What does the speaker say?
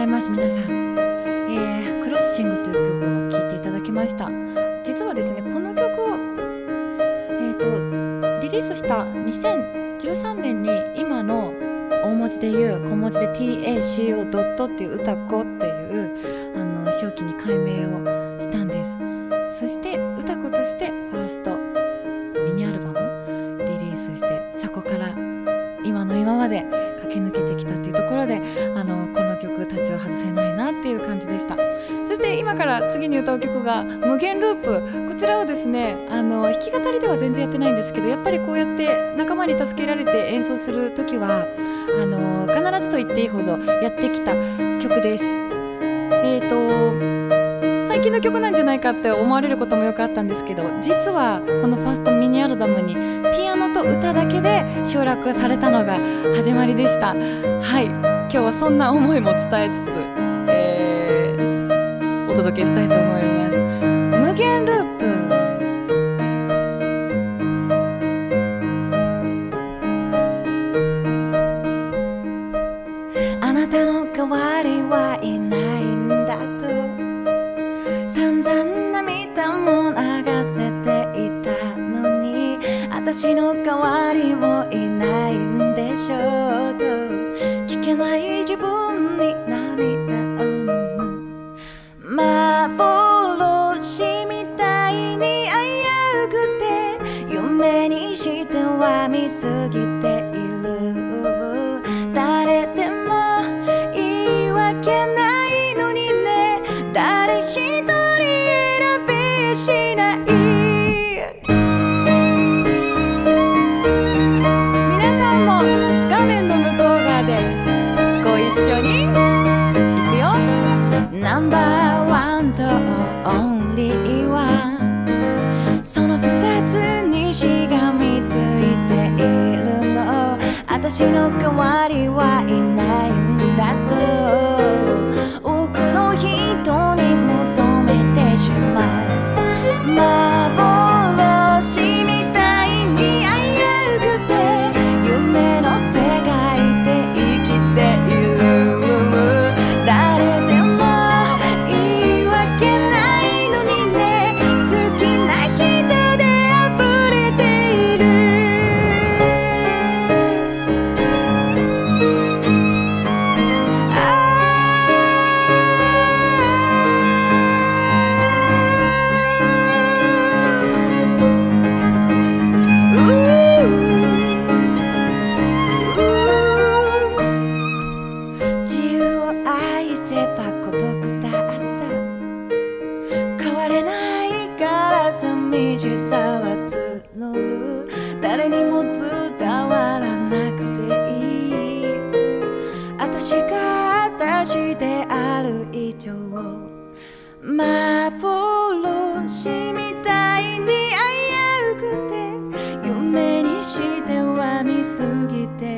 います皆さん、クロッシングという曲を聴いていただきました。実はですね、この曲を、リリースした2013年に今の大文字で言う小文字で TACO ドットっていう歌子っていう表記に改名をしたんです。そして歌子としてファーストミニアルバムリリースして、そこから今の今まで駆け抜けてきたっていうところでこの曲たちを外せないなっていう感じでした。そして今から次に歌う曲が無限ループ。こちらをですね弾き語りでは全然やってないんですけど、やっぱりこうやって仲間に助けられて演奏する時は必ずと言っていいほどやってきた曲です。最近の曲なんじゃないかって思われることもよくあったんですけど、実はこのファーストミニアルバムにピアノと歌だけで省略されたのが始まりでした。はい、今日はそんな思いも伝えつつ、お届けしたいと思います。無限ループ。あなたの代わりはいないんだと散々涙も流せていたのに、私の代わりもいないんでしょうと聞けない自分に涙を飲む。幻みたいに危うくて夢にしては見過ぎている。誰でも言い訳ないのにね、誰一人選びしない。皆さんも画面の向こう側でご一緒にいくよ。ナンバーワンとオンリーワン、その二つにしがみついているの。私の代わりはいないんだと多くの人に求めてしまう。幻みたいに危うくて夢の世界で生きている。誰でも言い訳ないのにね、好きな人で溢れている。自由を愛せば孤独だった。変われないから寂しさは募る。誰にも伝わらなくていい。私が私である以上、幻みたいに危うくて夢にしては見過ぎて